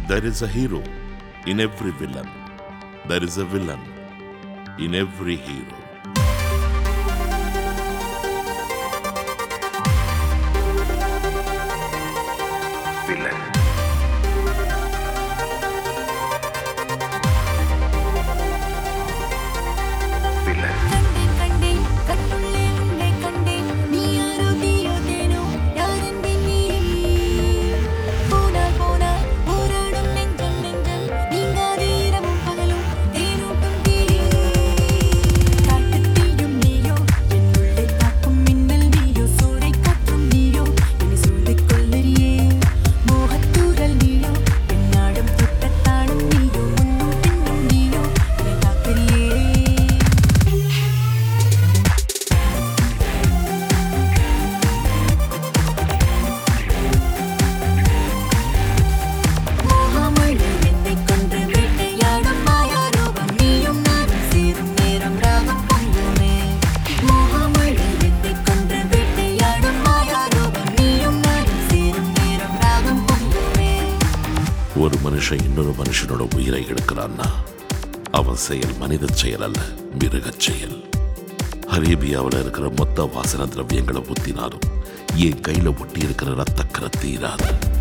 There is a hero in every villain. There is a villain in every hero. Villain. ஒரு மனுஷன் இன்னொரு மனுஷனோட உயிரை எடுக்கிறான்னா அவன் செயல் மனித செயல் அல்ல, மிருகச் செயல். அரேபியாவில் இருக்கிற மொத்த வாசன திரவியங்களை ஊத்தினாலும் என் கையில ஒட்டி இருக்கிற ரத்தக்கரை தீராது.